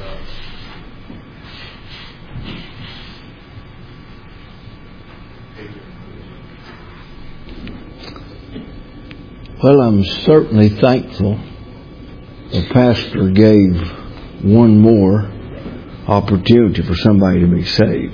Well, I'm certainly thankful the pastor gave one more opportunity for somebody to be saved.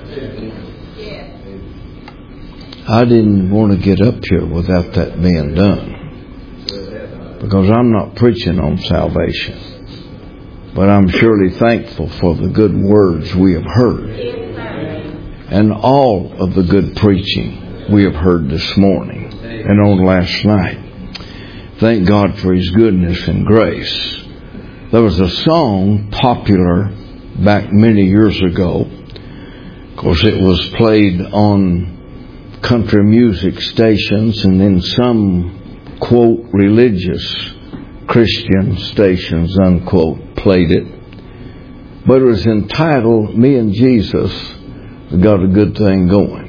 I didn't want to get up here without that being done, because I'm not preaching on salvation, but I'm surely thankful for the good words we have heard and all of the good preaching we have heard this morning and on last night. Thank God for His goodness and grace. There was a song popular back many years ago. Of course, it was played on country music stations and in some, quote, religious Christian stations, unquote, played it. But it was entitled, "Me and Jesus Got a Good Thing Going."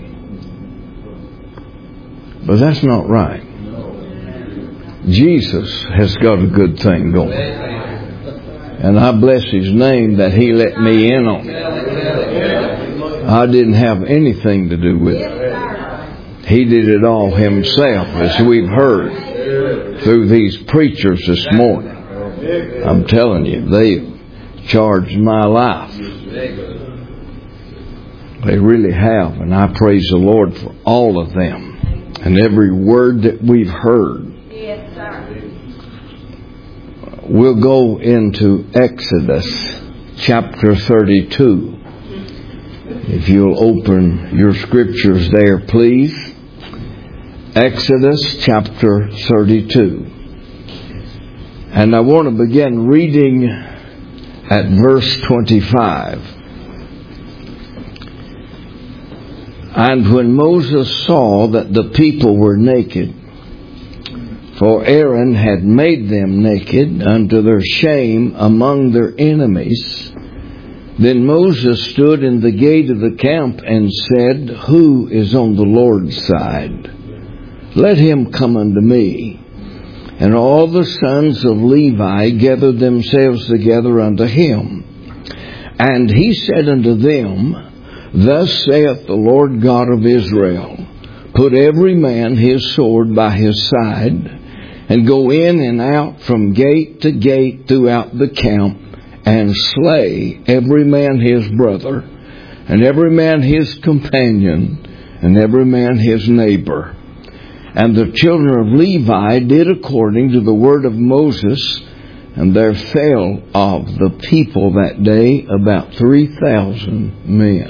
But that's not right. Jesus has got a good thing going. And I bless His name that He let me in on it. I didn't have anything to do with it. He did it all Himself, as we've heard through these preachers this morning. I'm telling you, they charged my life. They really have. And I praise the Lord for all of them and every word that we've heard. We'll go into Exodus chapter 32. If you'll open your scriptures there, please. Exodus chapter 32. And I want to begin reading at verse 25. And when Moses saw that the people were naked, for Aaron had made them naked unto their shame among their enemies, then Moses stood in the gate of the camp and said, Who is on the Lord's side? Let him come unto me. And all the sons of Levi gathered themselves together unto him. And he said unto them, Thus saith the Lord God of Israel, Put every man his sword by his side, and go in and out from gate to gate throughout the camp, and slay every man his brother, and every man his companion, and every man his neighbor. And the children of Levi did according to the word of Moses, and there fell of the people that day about 3,000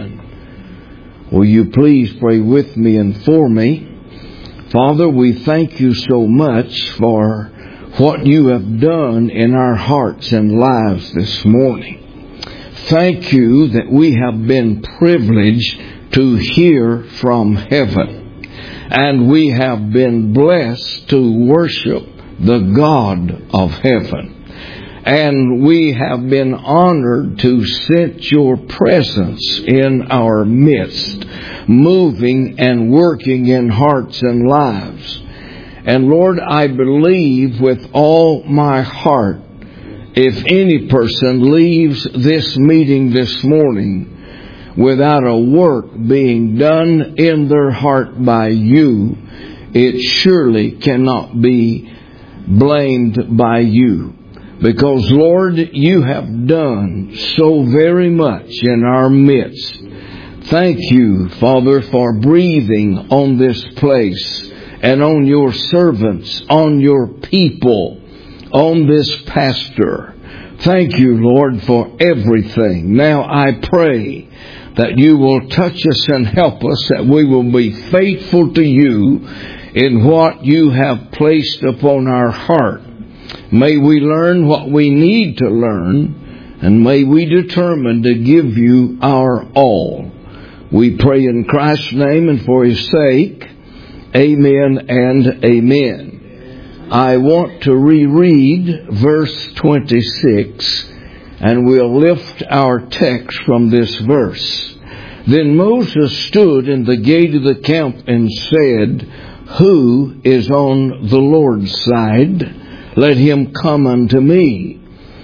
men. Will you please pray with me and for me? Father, we thank You so much for what You have done in our hearts and lives this morning. Thank You that we have been privileged to hear from heaven. And we have been blessed to worship the God of heaven. And we have been honored to sense Your presence in our midst, moving and working in hearts and lives. And Lord, I believe with all my heart, if any person leaves this meeting this morning without a work being done in their heart by You, it surely cannot be blamed by You. Because, Lord, You have done so very much in our midst. Thank You, Father, for breathing on this place and on Your servants, on Your people, on this pastor. Thank You, Lord, for everything. Now I pray that You will touch us and help us, that we will be faithful to You in what You have placed upon our heart. May we learn what we need to learn, and may we determine to give You our all. We pray in Christ's name and for His sake. Amen and amen. I want to reread verse 26, and we'll lift our text from this verse. Then Moses stood in the gate of the camp and said, Who is on the Lord's side? Let him come unto me.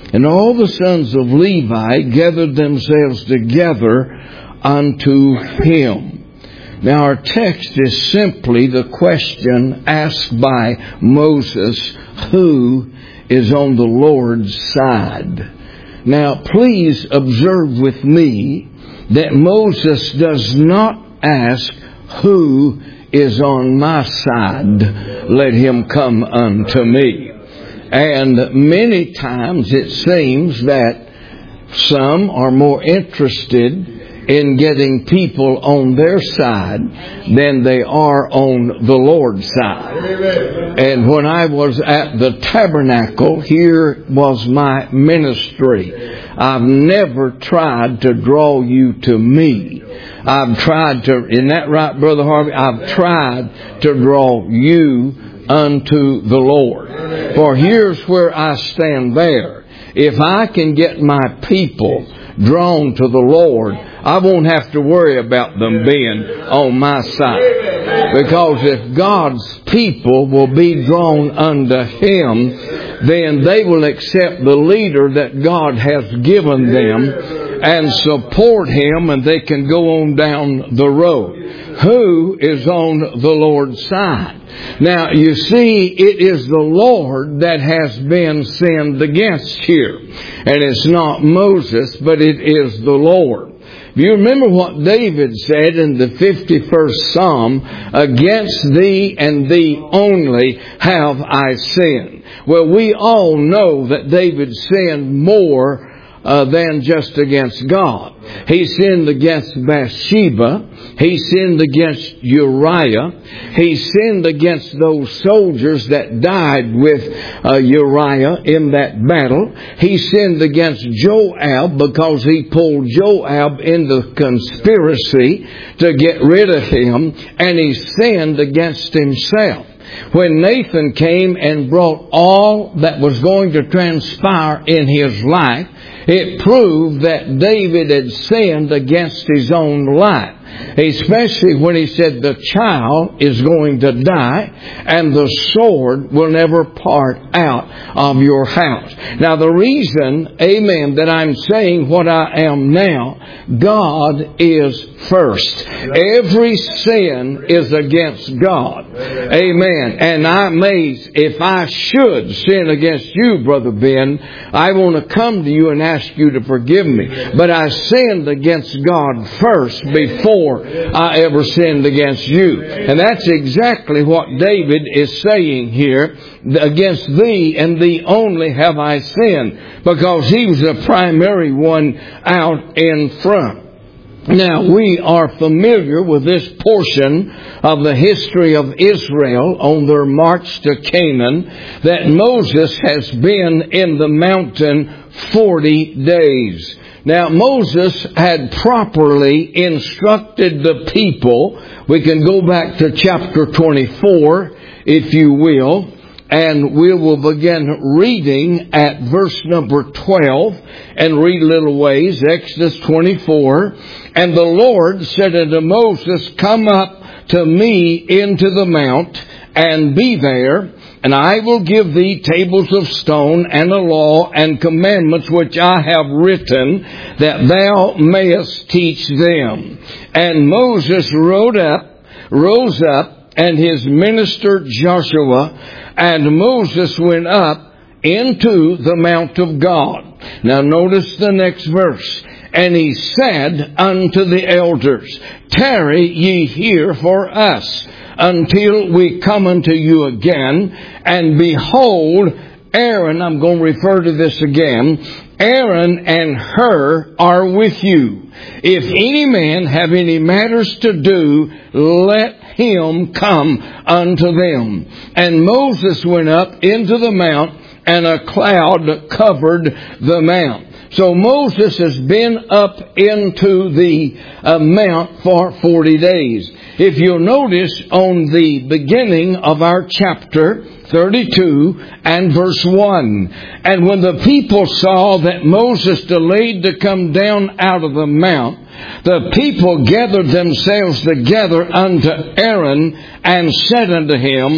And all the sons of Levi gathered themselves together unto him. Now our text is simply the question asked by Moses, who is on the Lord's side? Now please observe with me that Moses does not ask, who is on my side? Let him come unto me. And many times it seems that some are more interested in getting people on their side than they are on the Lord's side. And when I was at the tabernacle, here was my ministry. I've never tried to draw you to me. I've tried to, isn't that right, Brother Harvey? I've tried to draw you unto the Lord. For here's where I stand there. If I can get my people drawn to the Lord, I won't have to worry about them being on my side. Because if God's people will be drawn unto Him, then they will accept the leader that God has given them and support him, and they can go on down the road. Who is on the Lord's side? Now, you see, it is the Lord that has been sinned against here. And it's not Moses, but it is the Lord. You remember what David said in the 51st Psalm, against thee and thee only have I sinned. Well, we all know that David sinned more than just against God. He sinned against Bathsheba. He sinned against Uriah. He sinned against those soldiers that died with Uriah in that battle. He sinned against Joab because he pulled Joab into conspiracy to get rid of him, and he sinned against himself. When Nathan came and brought all that was going to transpire in his life, it proved that David had sinned against his own life. Especially when he said the child is going to die and the sword will never part out of your house. Now the reason, amen, that I'm saying what I am now, God is first. Every sin is against God. Amen. And if I should sin against you, Brother Ben, I want to come to you and ask you to forgive me. But I sinned against God first before I ever sinned against you. And that's exactly what David is saying here. Against thee and thee only have I sinned. Because he was the primary one out in front. Now, we are familiar with this portion of the history of Israel on their march to Canaan, that Moses has been in the mountain 40 days. Now, Moses had properly instructed the people. We can go back to chapter 24, if you will, and we will begin reading at verse number 12 and read a little ways, Exodus 24. And the Lord said unto Moses, come up to me into the mount and be there, and I will give thee tables of stone and a law and commandments which I have written, that thou mayest teach them. And Moses rose up, and his minister Joshua, and Moses went up into the mount of God. Now notice the next verse. And he said unto the elders, tarry ye here for us, until we come unto you again. And behold, Aaron, I'm going to refer to this again, Aaron and Hur are with you. If any man have any matters to do, let him come unto them. And Moses went up into the mount, and a cloud covered the mount. So Moses has been up into the mount for 40 days. If you'll notice on the beginning of our chapter 32 and verse 1, and when the people saw that Moses delayed to come down out of the mount, the people gathered themselves together unto Aaron and said unto him,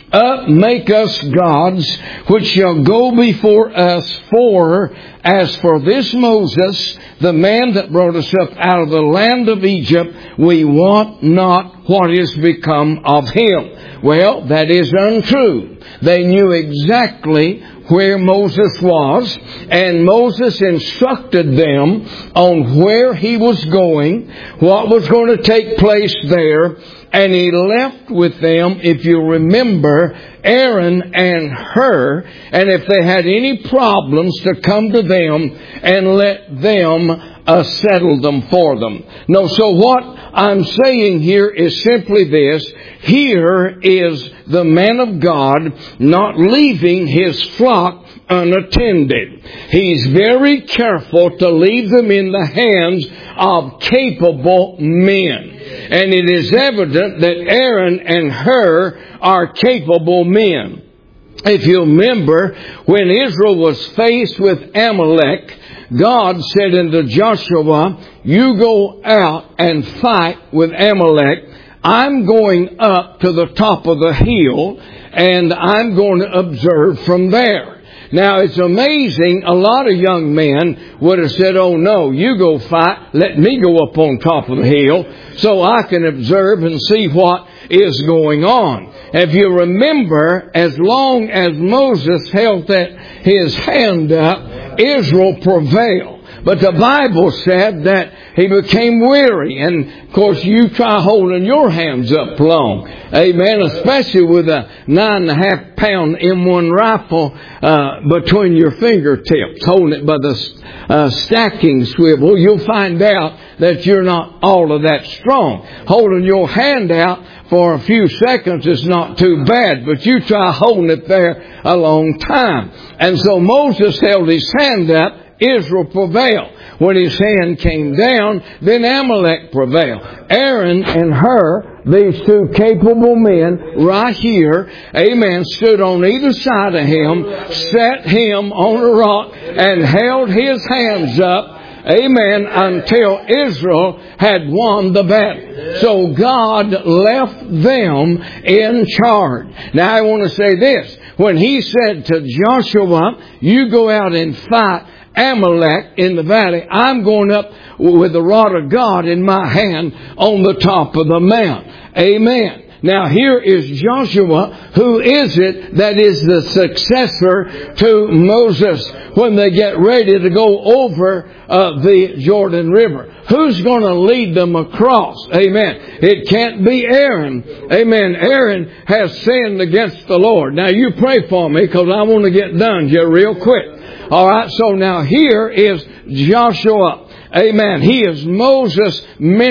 make us gods, which shall go before us. For as for this Moses, the man that brought us up out of the land of Egypt, we want not what is become of him. Well, that is untrue. They knew exactly where Moses was, and Moses instructed them on where he was going, what was going to take place there, and he left with them, if you remember, Aaron and Hur, and if they had any problems, to come to them and let them settle them for them. No, so what I'm saying here is simply this. Here is the man of God not leaving his flock unattended. He's very careful to leave them in the hands of capable men. And it is evident that Aaron and Hur are capable men. If you remember, when Israel was faced with Amalek, God said unto Joshua, you go out and fight with Amalek. I'm going up to the top of the hill, and I'm going to observe from there. Now, it's amazing, a lot of young men would have said, oh no, you go fight, let me go up on top of the hill so I can observe and see what is going on. If you remember, as long as Moses held his hand up, Israel prevailed. But the Bible said that he became weary. And, of course, you try holding your hands up long. Amen. Especially with a 9.5-pound M1 rifle between your fingertips, holding it by the stacking swivel. You'll find out that you're not all of that strong. Holding your hand out for a few seconds is not too bad, but you try holding it there a long time. And so Moses held his hand up. Israel prevailed. When his hand came down, then Amalek prevailed. Aaron and Hur, these two capable men right here, amen, stood on either side of him, set him on a rock, and held his hands up, amen, until Israel had won the battle. So God left them in charge. Now I want to say this. When he said to Joshua, you go out and fight Amalek in the valley, I'm going up with the rod of God in my hand on the top of the mount. Amen. Now here is Joshua. Who is it that is the successor to Moses when they get ready to go over the Jordan River? Who's going to lead them across? Amen. It can't be Aaron. Amen. Aaron has sinned against the Lord. Now you pray for me because I want to get done here real quick. All right, so now here is Joshua. Amen. He is Moses'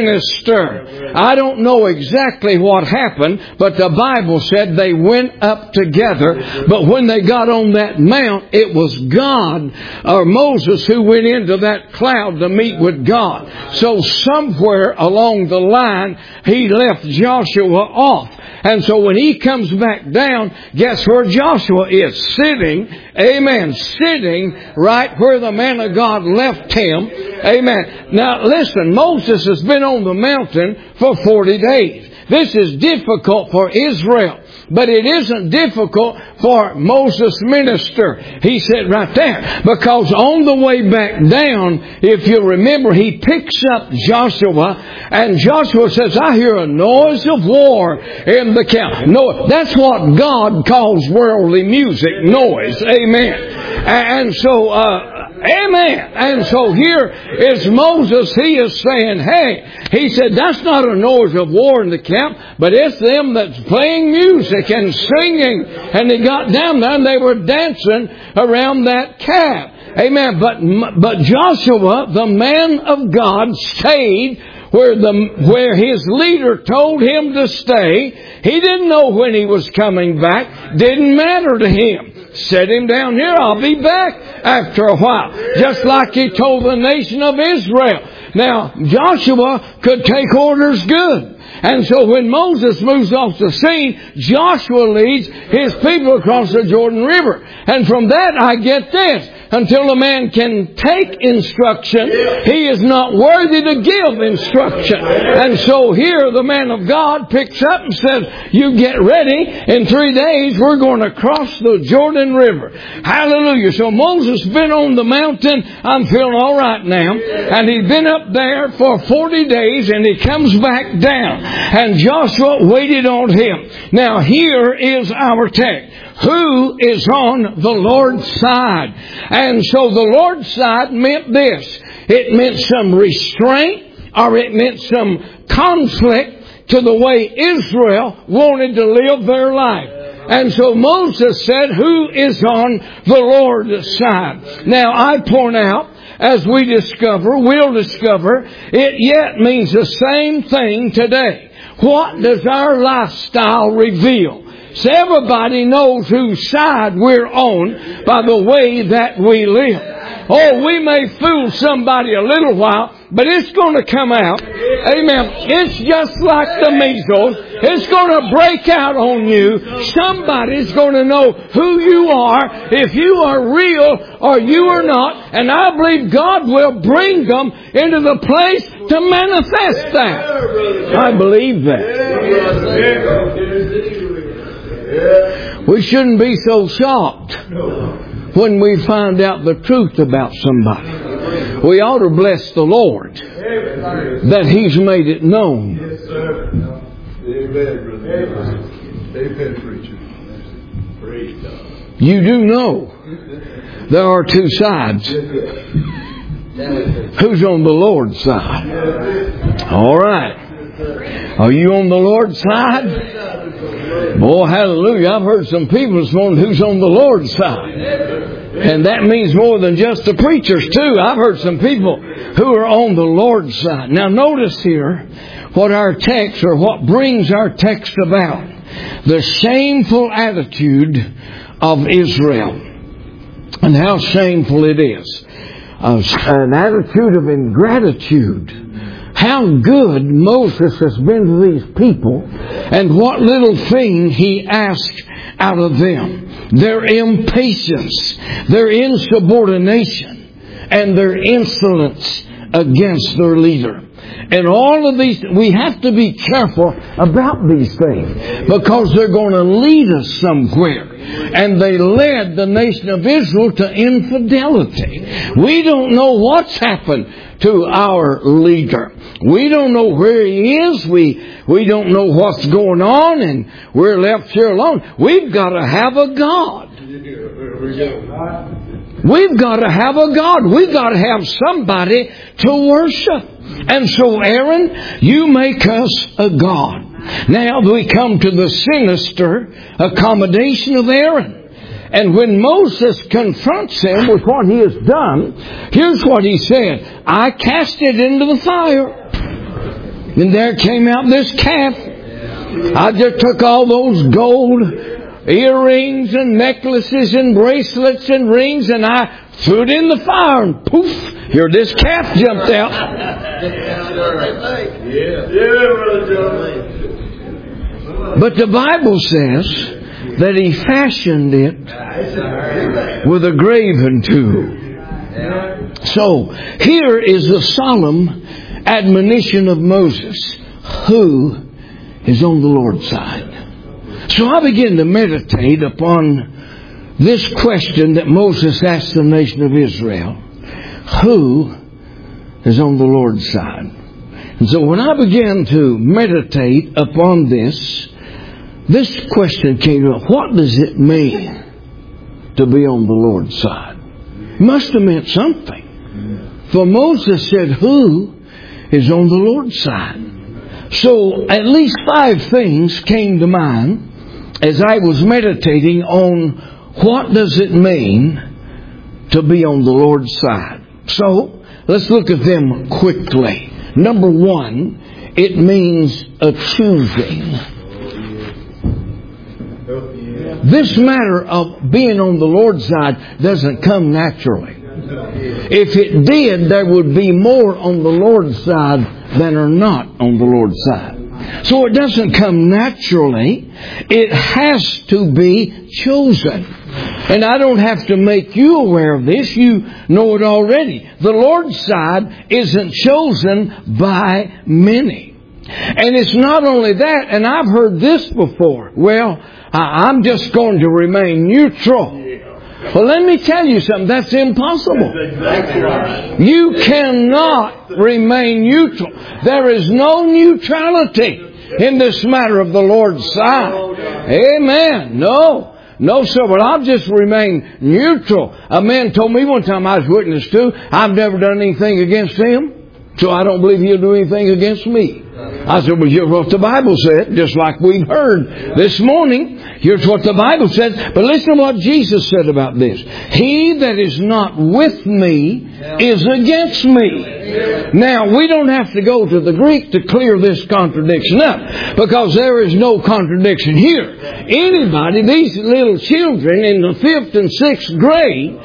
minister. I don't know exactly what happened, but the Bible said they went up together. But when they got on that mount, it was God or Moses who went into that cloud to meet with God. So somewhere along the line, he left Joshua off. And so when he comes back down, guess where Joshua is? Sitting, amen, sitting right where the man of God left him. Amen. Now listen, Moses has been on the mountain for 40 days. This is difficult for Israel. But it isn't difficult for Moses' minister. He said right there, because on the way back down, if you remember, he picks up Joshua, and Joshua says, I hear a noise of war in the camp. No, that's what God calls worldly music, noise. Amen. And so, amen. And so here is Moses. He is saying, hey, he said, that's not a noise of war in the camp, but it's them that's playing music and singing. And they got down there and they were dancing around that calf. Amen. But Joshua, the man of God, stayed where his leader told him to stay. He didn't know when he was coming back. Didn't matter to him. Set him down here. I'll be back after a while. Just like he told the nation of Israel. Now, Joshua could take orders good. And so when Moses moves off the scene, Joshua leads his people across the Jordan River. And from that I get this. until a man can take instruction, he is not worthy to give instruction. And so here the man of God picks up and says, you get ready. In 3 days we're going to cross the Jordan River. Hallelujah. So Moses been on the mountain. I'm feeling all right now. And he'd been up there for 40 days and he comes back down. And Joshua waited on him. Now here is our text. Who is on the Lord's side? And so the Lord's side meant this. It meant some restraint, or it meant some conflict to the way Israel wanted to live their life. And so Moses said, who is on the Lord's side? Now I point out, as we'll discover, it yet means the same thing today. What does our lifestyle reveal? So everybody knows whose side we're on by the way that we live. Oh, we may fool somebody a little while, but it's going to come out. Amen. It's just like the measles. It's going to break out on you. Somebody's going to know who you are, if you are real or you are not. And I believe God will bring them into the place to manifest that. I believe that. We shouldn't be so shocked when we find out the truth about somebody. We ought to bless the Lord that He's made it known. Yes, sir. Amen, preacher. Praise God. You do know there are two sides. Who's on the Lord's side? All right. Are you on the Lord's side? Boy, hallelujah. I've heard some people this morning who's on the Lord's side. And that means more than just the preachers too. I've heard some people who are on the Lord's side. Now notice here what our text, or what brings our text about. The shameful attitude of Israel. And how shameful it is. An attitude of ingratitude. How good Moses has been to these people, and what little thing he asked out of them. Their impatience, their insubordination, and their insolence against their leader. And all of these, we have to be careful about these things, because they're going to lead us somewhere. And they led the nation of Israel to infidelity. We don't know what's happened to our leader. We don't know where he is. We don't know what's going on, and we're left here alone. We've got to have a God. We've got to have a God. We've got to have somebody to worship. And so, Aaron, you make us a God. Now we come to the sinister accommodation of Aaron. And when Moses confronts him with what he has done, here's what he said. I cast it into the fire. And there came out this calf. I just took all those gold earrings and necklaces and bracelets and rings, and I threw it in the fire, and poof, here this calf jumped out. But the Bible says that he fashioned it with a graven tool. So here is the solemn admonition of Moses. Who is on the Lord's side? So I begin to meditate upon this question that Moses asked the nation of Israel. Who is on the Lord's side? And so when I began to meditate upon this question came up. What does it mean to be on the Lord's side? It must have meant something. For Moses said, who is on the Lord's side? So at least 5 things came to mind as I was meditating on what does it mean to be on the Lord's side. So let's look at them quickly. Number 1, it means a choosing. This matter of being on the Lord's side doesn't come naturally. If it did, there would be more on the Lord's side than are not on the Lord's side. So it doesn't come naturally. It has to be chosen. And I don't have to make you aware of this. You know it already. The Lord's side isn't chosen by many. And it's not only that, and I've heard this before. Well, I'm just going to remain neutral. Well, let me tell you something. That's impossible. You cannot remain neutral. There is no neutrality in this matter of the Lord's side. Amen. No, sir. But I'll just remain neutral. A man told me one time I was witness to, I've never done anything against him, so I don't believe he'll do anything against me. I said, well, here's what the Bible said, just like we've heard this morning. Here's what the Bible says. But listen to what Jesus said about this. He that is not with me is against me. Now, we don't have to go to the Greek to clear this contradiction up, because there is no contradiction here. Anybody, these little children in the 5th and 6th grade,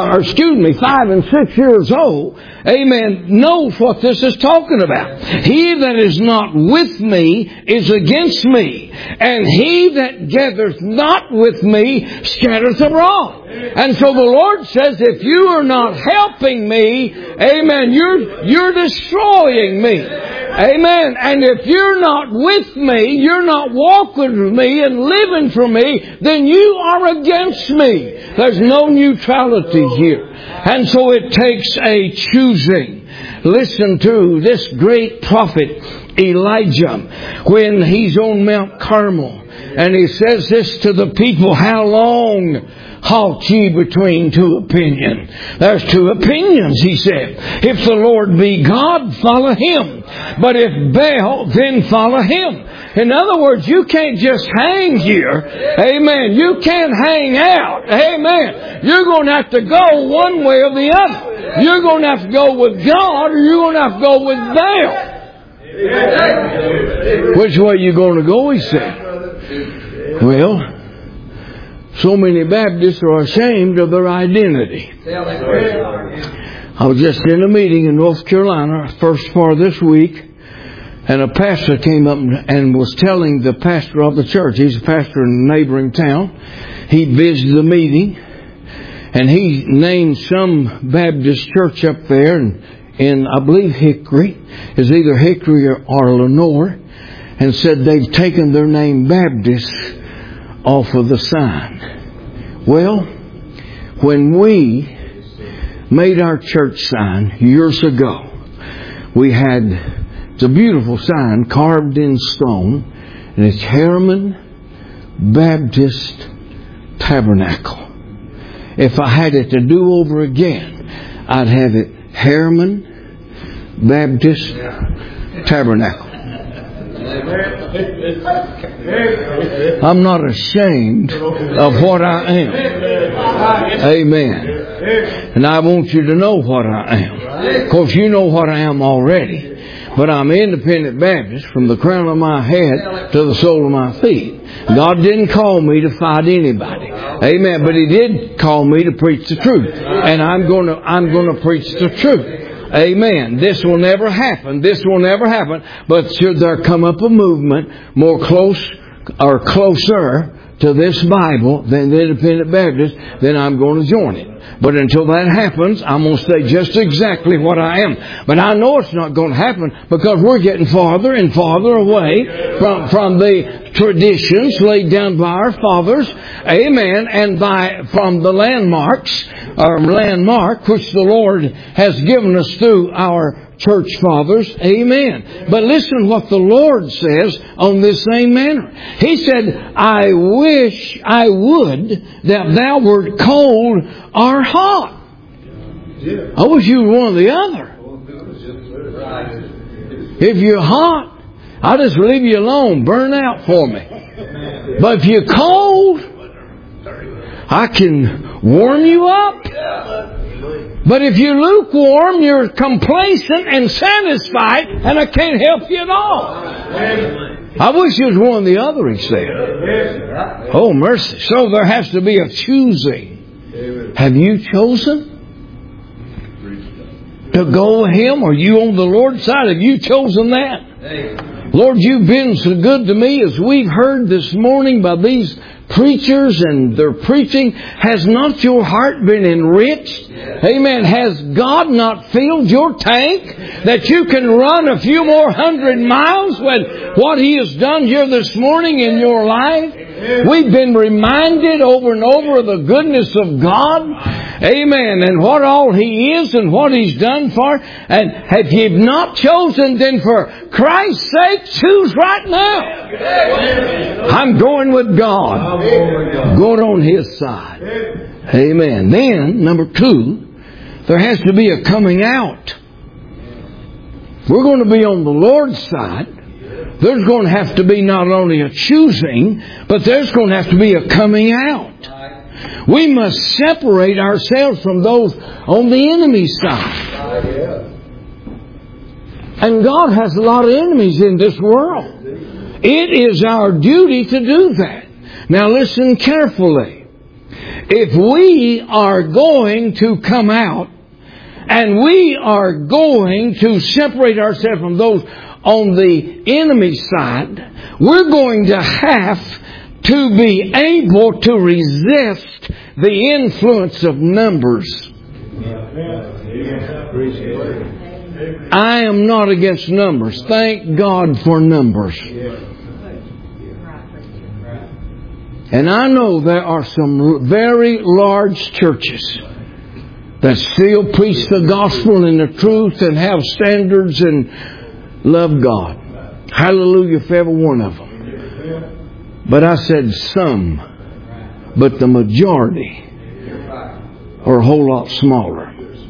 5 and 6 years old, amen, knows what this is talking about. He that is not with me is against me, and he that gathereth not with me scattereth abroad. And so the Lord says, if you are not helping me, amen, you're destroying me. Amen. And if you're not with me, you're not walking with me and living for me, then you are against me. There's no neutrality here. And so it takes a choosing. Listen to this great prophet Elijah when he's on Mount Carmel. And he says this to the people, how long halt ye between two opinions? There's two opinions, he said. If the Lord be God, follow Him. But if Baal, then follow Him. In other words, you can't just hang here. Amen. You can't hang out. Amen. You're going to have to go one way or the other. You're going to have to go with God, or you're going to have to go with Baal. Which way are you going to go, he said. Well, so many Baptists are ashamed of their identity. I was just in a meeting in North Carolina, first part of this week, and a pastor came up and was telling the pastor of the church, he's a pastor in a neighboring town, he visited the meeting, and he named some Baptist church up there in I believe Hickory, is either Hickory or Lenore, and said they've taken their name Baptist off of the sign. Well, when we made our church sign years ago, we had, it's a beautiful sign carved in stone, and it's Harriman Baptist Tabernacle. If I had it to do over again, I'd have it Harriman Baptist Tabernacle. I'm not ashamed of what I am. Amen. And I want you to know what I am. Of course, you know what I am already. But I'm independent Baptist from the crown of my head to the sole of my feet. God didn't call me to fight anybody. Amen. But He did call me to preach the truth. And I'm going to preach the truth. Amen. This will never happen. This will never happen. But should there come up a movement more closer to this Bible than the Independent Baptist, then I'm going to join it. But until that happens, I'm going to stay just exactly what I am. But I know it's not going to happen because we're getting farther and farther away from the traditions laid down by our fathers. Amen. And from the landmark which the Lord has given us through our church fathers. Amen. But listen what the Lord says on this same manner. He said, I wish I would that thou wert cold or hot. I wish you were one or the other. If you're hot, I'll just leave you alone. Burn out for me. But if you're cold, I can warm you up. But if you're lukewarm, you're complacent and satisfied, and I can't help you at all. I wish you was one or the other, he said. Oh, mercy. So there has to be a choosing. Have you chosen to go with Him? Are you on the Lord's side? Have you chosen that? Lord, you've been so good to me, as we've heard this morning by these preachers and their preaching, has not your heart been enriched? Amen. Has God not filled your tank that you can run a few more 100 miles with what He has done here this morning in your life? We've been reminded over and over of the goodness of God. Amen. And what all He is and what He's done for. And if you've not chosen, then for Christ's sake, choose right now. I'm going with God. Going on His side. Amen. Then, number 2, there has to be a coming out. We're going to be on the Lord's side. There's going to have to be not only a choosing, but there's going to have to be a coming out. We must separate ourselves from those on the enemy's side. And God has a lot of enemies in this world. It is our duty to do that. Now listen carefully. If we are going to come out, and we are going to separate ourselves from those on the enemy's side, we're going to have to be able to resist the influence of numbers. I am not against numbers. Thank God for numbers. And I know there are some very large churches that still preach the gospel and the truth and have standards and love God. Hallelujah for every one of them. But I said some. But the majority are a whole lot smaller.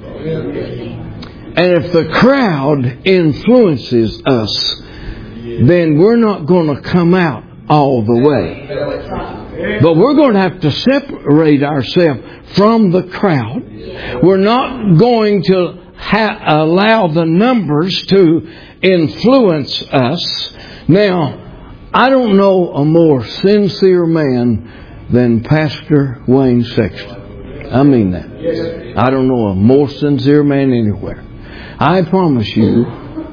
And if the crowd influences us, then we're not going to come out all the way. But we're going to have to separate ourselves from the crowd. We're not going to allow the numbers to influence us. Now, I don't know a more sincere man than Pastor Wayne Sexton. I mean that. I don't know a more sincere man anywhere. I promise you,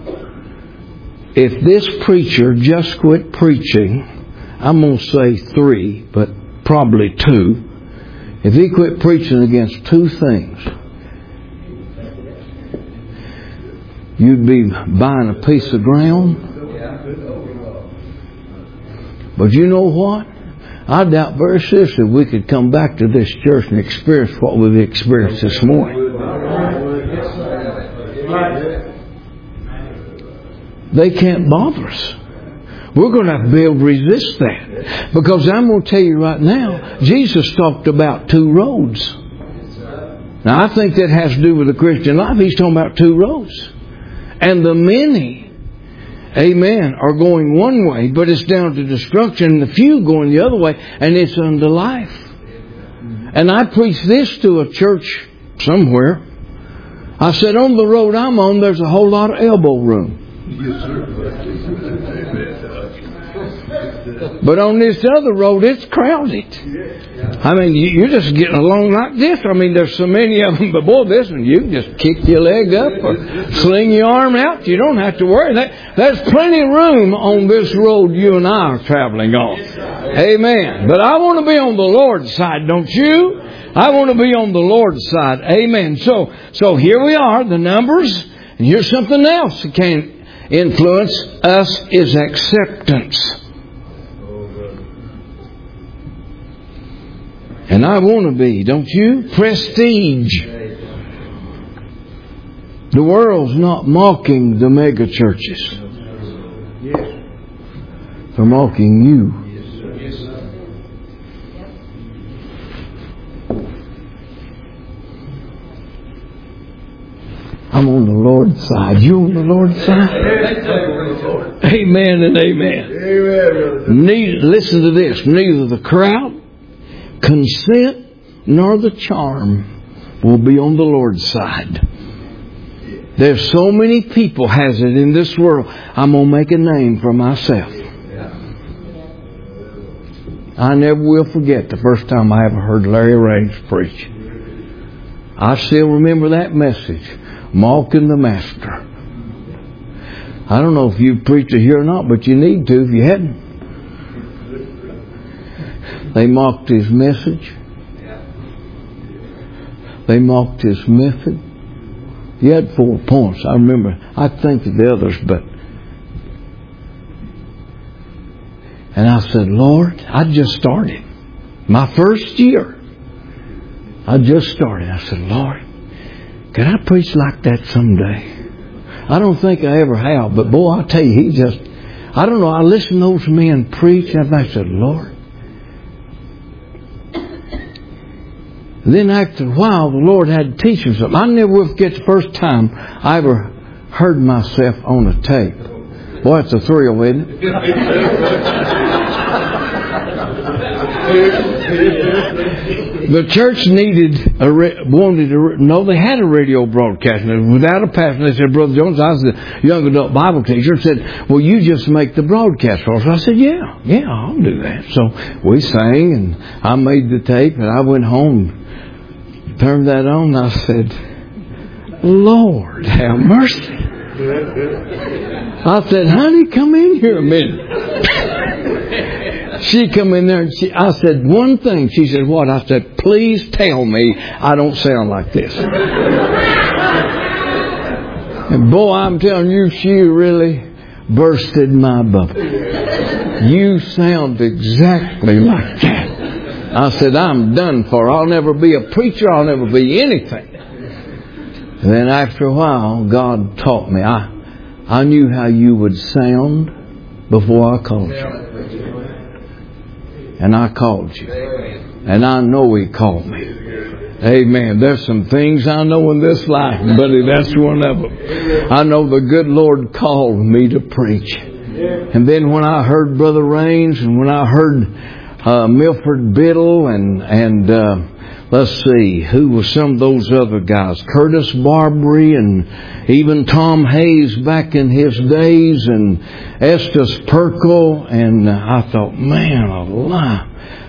if this preacher just quit preaching, I'm going to say 3, but probably 2. If he quit preaching against 2 things, you'd be buying a piece of ground. But you know what? I doubt very seriously we could come back to this church and experience what we've experienced this morning. They can't bother us. We're going to have to be able to resist that. Because I'm going to tell you right now, Jesus talked about 2 roads. Now I think that has to do with the Christian life. He's talking about 2 roads. And the many, amen, are going one way, but it's down to destruction. And the few going the other way, and it's unto life. And I preached this to a church somewhere. I said, on the road I'm on, there's a whole lot of elbow room. Yes, sir. But on this other road, it's crowded. I mean, you're just getting along like this. I mean, there's so many of them. But boy, this one, you can just kick your leg up or sling your arm out. You don't have to worry. There's plenty of room on this road you and I are traveling on. Amen. But I want to be on the Lord's side, don't you? I want to be on the Lord's side. Amen. So here we are, the numbers. And here's something else that can influence us is acceptance. And I want to be, don't you? Prestige. The world's not mocking the mega churches. They're mocking you. I'm on the Lord's side. You on the Lord's side? Amen and amen. Listen to this. Neither the crowd, consent, nor the charm will be on the Lord's side. There's so many people has it in this world. I'm going to make a name for myself. I never will forget the first time I ever heard Larry Raines preach. I still remember that message. Mocking the Master. I don't know if you preach it here or not, but you need to if you hadn't. They mocked His message. They mocked His method. He had 4 points. I remember. I think of the others, but... And I said, Lord, I just started. My first year. I just started. I said, Lord, can I preach like that someday? I don't think I ever have, but boy, I tell you, He just... I don't know, I listened to those men preach, and I said, Lord. And then after a while, the Lord had to teach me something. I never will forget the first time I ever heard myself on a tape. Boy, it's a thrill, isn't it? The church they had a radio broadcast. And without a pastor, they said, Brother Jones, I was a young adult Bible teacher, said, well, you just make the broadcast for us. I said, yeah, I'll do that. So we sang, and I made the tape, and I went home, turned that on, and I said, Lord, have mercy. I said, honey, come in here a minute. She come in there and I said one thing. She said, what? I said, please tell me I don't sound like this. And boy, I'm telling you, she really bursted my bubble. You sound exactly like that. I said, I'm done for. I'll never be a preacher. I'll never be anything. And then after a while, God taught me. I knew how you would sound before I called you. And I called you. And I know He called me. Amen. There's some things I know in this life, buddy, that's one of them. I know the good Lord called me to preach. And then when I heard Brother Raines, and when I heard Milford Biddle, and let's see, who was some of those other guys? Curtis Barbary, and even Tom Hayes back in his days, and Estes Perkle, and I thought, man alive,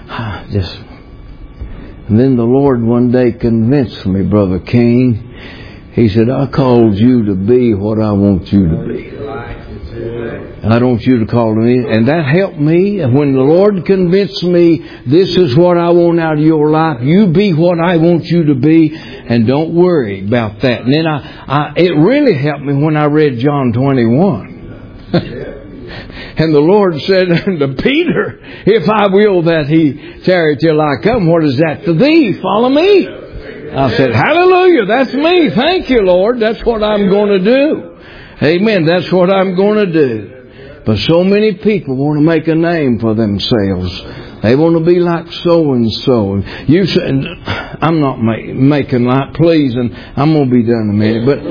and then the Lord one day convinced me, Brother King. He said, I called you to be what I want you to be. I don't want you to call me. And that helped me. When the Lord convinced me, this is what I want out of your life. You be what I want you to be. And don't worry about that. And then it really helped me when I read John 21. And the Lord said unto Peter, if I will that He tarry till I come, what is that to thee? Follow me. I said, hallelujah, that's me. Thank you, Lord. That's what I'm going to do. Amen. That's what I'm going to do. But so many people want to make a name for themselves. They want to be like so-and-so. You said, I'm not making light, please, and I'm going to be done in a minute. But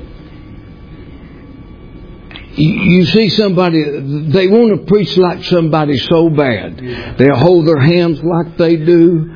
you see somebody, they want to preach like somebody so bad. They'll hold their hands like they do.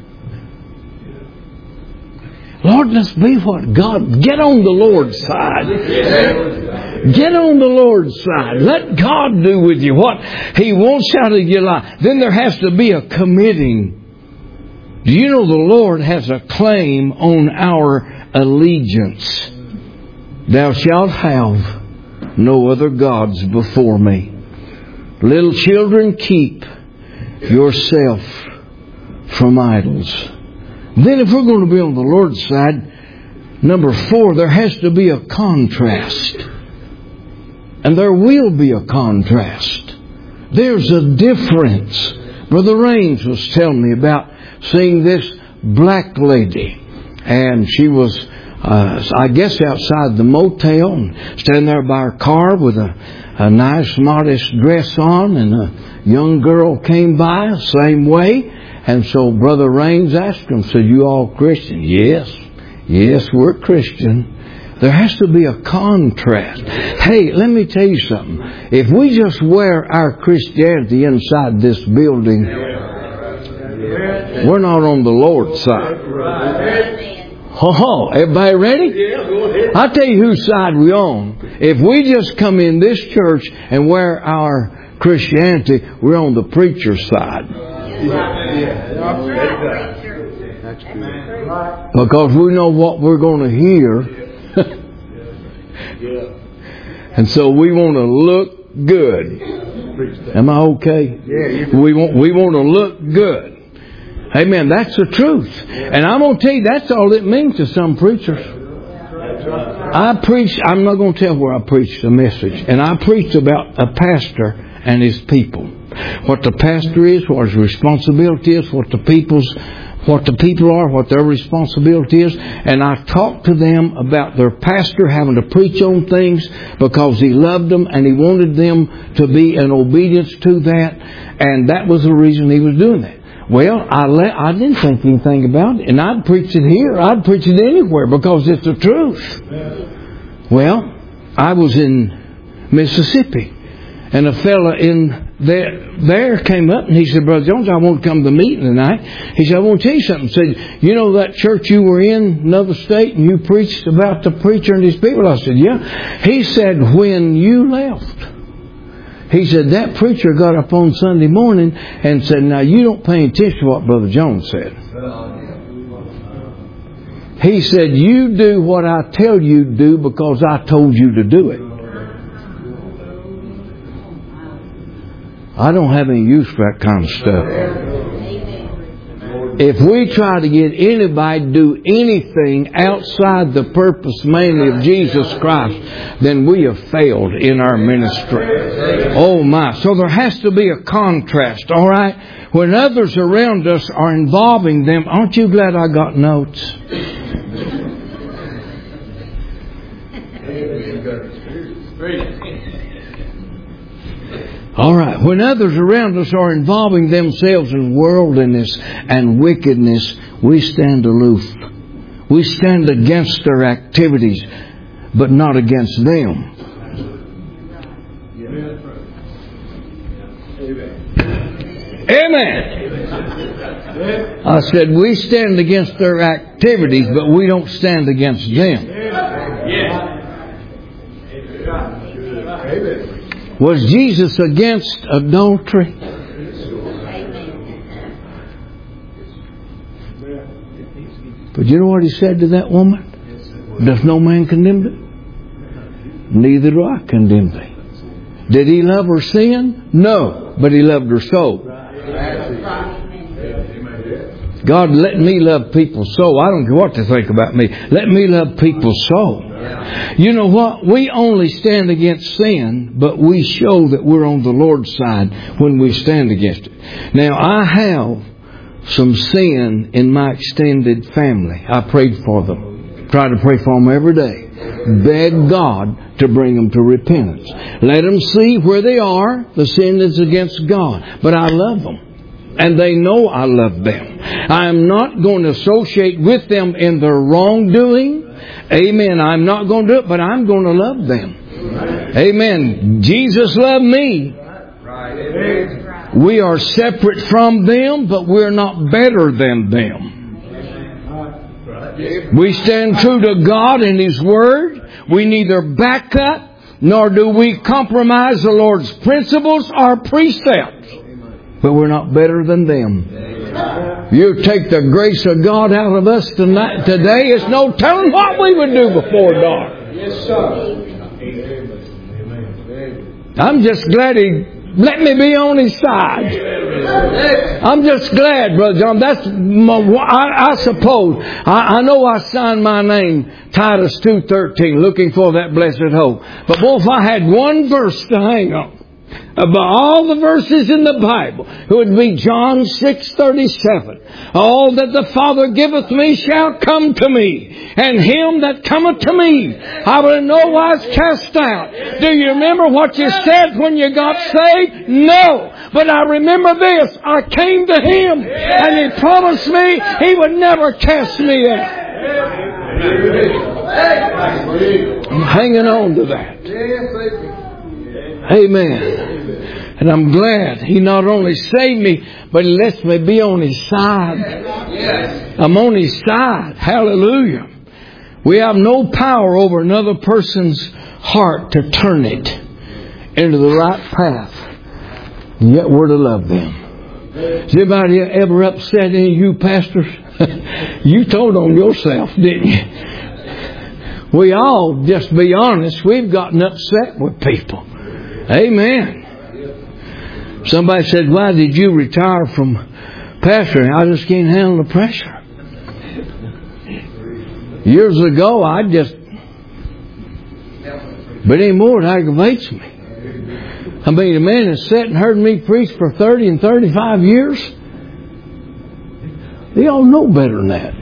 Lord, let's be what God... Get on the Lord's side. Get on the Lord's side. Let God do with you what He wants out of your life. Then there has to be a committing. Do you know the Lord has a claim on our allegiance? Thou shalt have no other gods before me. Little children, keep yourself from idols. Then if we're going to be on the Lord's side, number 4, there has to be a contrast. And there will be a contrast. There's a difference. Brother Raines was telling me about seeing this black lady. And she was, I guess, outside the motel, and standing there by her car with a nice, modest dress on. And a young girl came by, same way. And so Brother Raines asked him, said, you all Christian? Yes, we're Christian. There has to be a contrast. Hey, let me tell you something. If we just wear our Christianity inside this building, we're not on the Lord's side. Oh, everybody ready? I'll tell you whose side we're on. If we just come in this church and wear our Christianity, we're on the preacher's side. Because we know what we're going to hear. And so we want to look good. Am I okay? We want to look good. Amen. That's the truth. And I'm going to tell you, that's all it means to some preachers. I preach, I'm not going to tell where I preached the message. And I preached about a pastor and his people. What the pastor is, what his responsibility is, what the people are, what their responsibility is. And I talked to them about their pastor having to preach on things because he loved them and he wanted them to be in obedience to that. And that was the reason he was doing that. Well, I didn't think anything about it. And I'd preach it here. I'd preach it anywhere because it's the truth. Well, I was in Mississippi. And a fella in there came up and he said, Brother Jones, I want to come to the meeting tonight. He said, I want to tell you something. He said, you know that church you were in another state and you preached about the preacher and his people? I said, yeah. He said, when you left, he said, that preacher got up on Sunday morning and said, now you don't pay attention to what Brother Jones said. He said, you do what I tell you to do because I told you to do it. I don't have any use for that kind of stuff. If we try to get anybody to do anything outside the purpose mainly of Jesus Christ, then we have failed in our ministry. Oh my. So there has to be a contrast, all right? When others around us are involving them, aren't you glad I got notes? All right. When others around us are involving themselves in worldliness and wickedness, we stand aloof. We stand against their activities, but not against them. Amen. I said we stand against their activities, but we don't stand against them. Was Jesus against adultery? But you know what he said to that woman? Does no man condemn thee? Neither do I condemn thee. Did he love her sin? No, but he loved her soul. God, let me love people's soul. I don't care what they think about me. Let me love people's soul. You know what? We only stand against sin, but we show that we're on the Lord's side when we stand against it. Now, I have some sin in my extended family. I prayed for them. Try to pray for them every day. Beg God to bring them to repentance. Let them see where they are. The sin is against God. But I love them. And they know I love them. I am not going to associate with them in their wrongdoing. Amen. I'm not going to do it, but I'm going to love them. Amen. Jesus loved me. We are separate from them, but we're not better than them. We stand true to God and His Word. We neither back up nor do we compromise the Lord's principles or precepts. But we're not better than them. You take the grace of God out of us tonight, today, it's no telling what we would do before dark. Yes, sir. I'm just glad He let me be on His side. I'm just glad, Brother John. That's I suppose. I know I signed my name, Titus 2:13, looking for that blessed hope. But boy, if I had one verse to hang on, about all the verses in the Bible, it would be John 6:37. All that the Father giveth me shall come to me, and him that cometh to me I will in no wise cast out. Do you remember what you said when you got saved? No. But I remember this. I came to Him, and He promised me He would never cast me out. I'm hanging on to that. Amen. And I'm glad He not only saved me, but He lets me be on His side. I'm on His side. Hallelujah. We have no power over another person's heart to turn it into the right path. And yet we're to love them. Has anybody ever upset any of you pastors? You told on yourself, didn't you? We all, just be honest, we've gotten upset with people. Amen. Somebody said, why did you retire from Pastor, I just can't handle the pressure. Years ago, but anymore it aggravates me. I mean, a man has sat and heard me preach for 30 and 35 years. They all know better than that.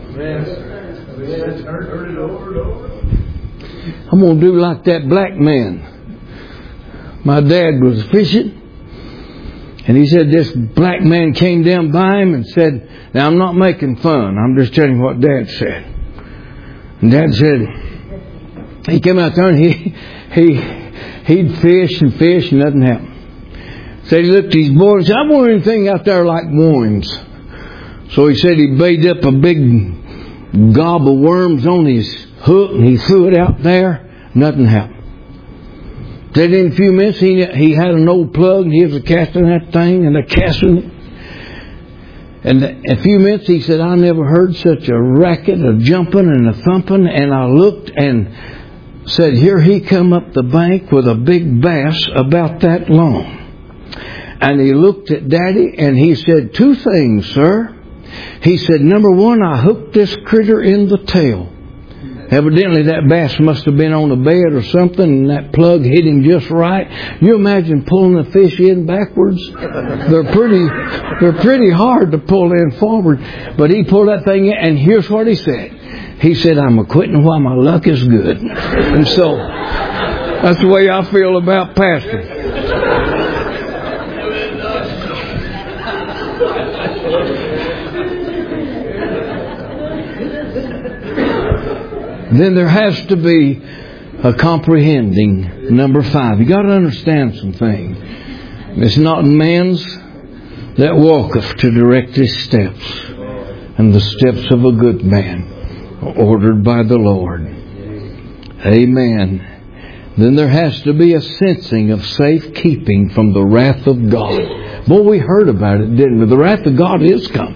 I'm going to do like that black man. My dad was fishing, and he said this black man came down by him and said, now I'm not making fun, I'm just telling you what Dad said. And Dad said, he came out there and he'd fish and fish and nothing happened. So he looked at his boy and said, I want anything out there like worms. So he said he bait up a big gob of worms on his hook and he threw it out there. Nothing happened. Then in a few minutes he had an old plug and he was casting that thing and casting it. And in a few minutes he said, I never heard such a racket, a jumping and a thumping. And I looked and said, here he come up the bank with a big bass about that long. And he looked at Daddy and he said, two things, sir. He said, number one, I hooked this critter in the tail. Evidently that bass must have been on a bed or something and that plug hit him just right. You imagine pulling a fish in backwards? They're pretty hard to pull in forward. But he pulled that thing in and here's what he said. He said, I'm a-quitting while my luck is good. And so that's the way I feel about Pastor. Then there has to be a comprehending. Number 5. You got to understand some things. It's not man's that walketh to direct his steps, and the steps of a good man are ordered by the Lord. Amen. Then there has to be a sensing of safekeeping from the wrath of God. Boy, we heard about it, didn't we? The wrath of God is coming.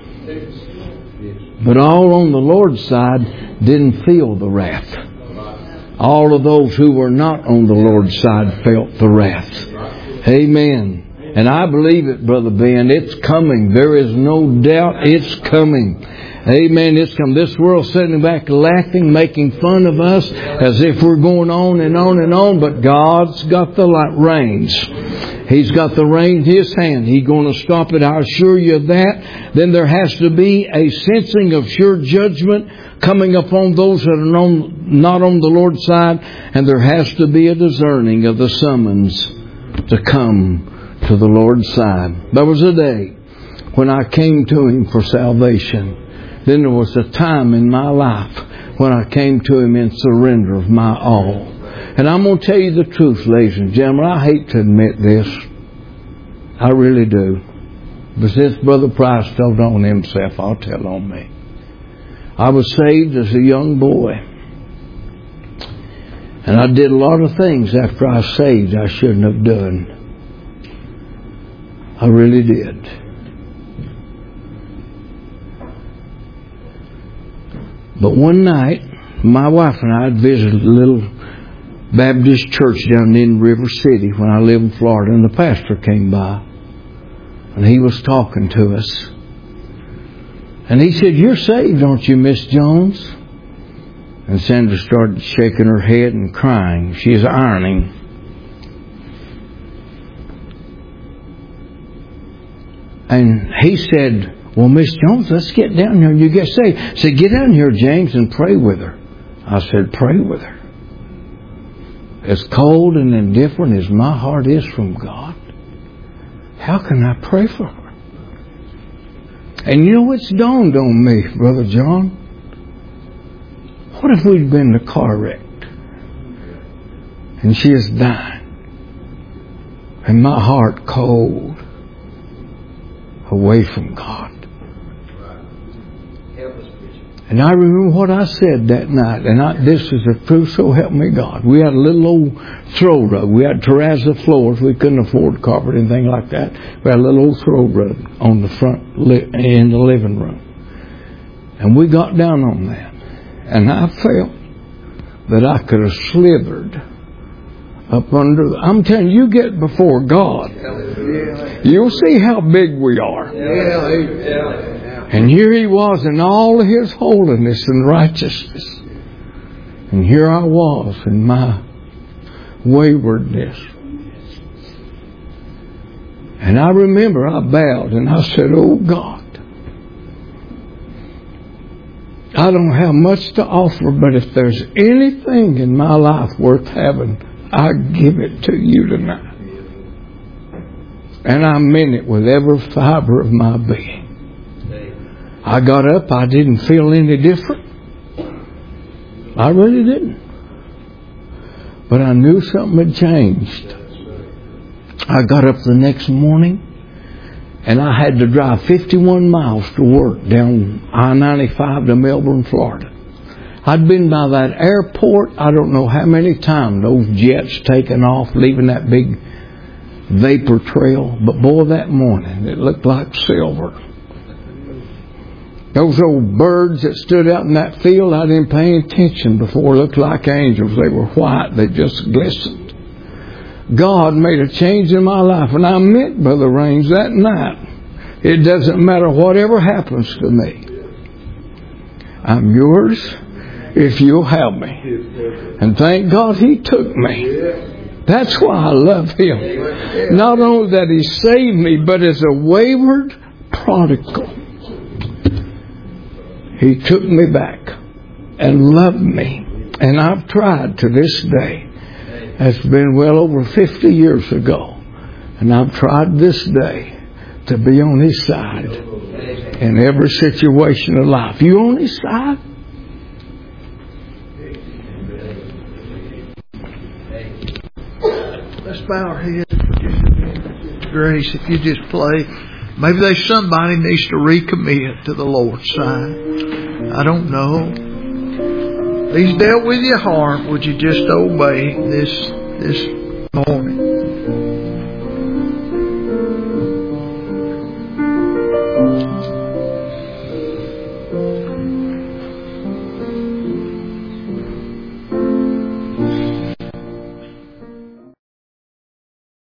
But all on the Lord's side didn't feel the wrath. All of those who were not on the Lord's side felt the wrath. Amen. And I believe it, Brother Ben. It's coming. There is no doubt it's coming. Amen. It's come. This world's sitting back laughing, making fun of us as if we're going on and on and on. But God's got the reins. He's got the reins in His hand. He's going to stop it. I assure you of that. Then there has to be a sensing of sure judgment coming upon those that are not on the Lord's side. And there has to be a discerning of the summons to come to the Lord's side. There was a day when I came to Him for salvation. Then there was a time in my life when I came to Him in surrender of my all. And I'm going to tell you the truth, ladies and gentlemen. I hate to admit this. I really do. But since Brother Price told on himself, I'll tell on me. I was saved as a young boy. And I did a lot of things after I was saved I shouldn't have done. I really did. But one night, my wife and I had visited a little Baptist church down in River City when I lived in Florida, and the pastor came by. And he was talking to us. And he said, "You're saved, aren't you, Miss Jones?" And Sandra started shaking her head and crying. She's ironing. And he said, "Well, Miss Jones, let's get down here and you get saved." I said, "Get down here, James, and pray with her." I said, "Pray with her." As cold and indifferent as my heart is from God, how can I pray for her? And you know, it's dawned on me, Brother John. What if we'd been in a car wreck and she is dying and my heart cold away from God? And I remember what I said that night, and this is the truth, so help me God. We had a little old throw rug. We had terrazzo floors. We couldn't afford carpet or anything like that. We had a little old throw rug on the front in the living room. And we got down on that. And I felt that I could have slithered up under I'm telling you, you get before God. You'll see how big we are. And here he was in all of his holiness and righteousness. And here I was in my waywardness. And I remember I bowed and I said, oh God, I don't have much to offer, but if there's anything in my life worth having, I give it to you tonight. And I meant it with every fiber of my being. I got up, I didn't feel any different. I really didn't. But I knew something had changed. I got up the next morning and I had to drive 51 miles to work down I-95 to Melbourne, Florida. I'd been by that airport, I don't know how many times, those jets taking off, leaving that big vapor trail. But boy, that morning, it looked like silver. Those old birds that stood out in that field, I didn't pay any attention before, looked like angels. They were white, they just glistened. God made a change in my life. And I meant, Brother Raines, that night, it doesn't matter whatever happens to me. I'm yours if you'll have me. And thank God He took me. That's why I love Him. Not only that He saved me, but as a wayward prodigal, He took me back and loved me. And I've tried to this day. It's been well over 50 years ago. And I've tried this day to be on His side in every situation of life. You on His side? Let's bow our heads for just a minute. Grace, if you just play. Maybe there's somebody needs to recommit to the Lord's side. I don't know. He's dealt with your heart. Would you just obey this morning?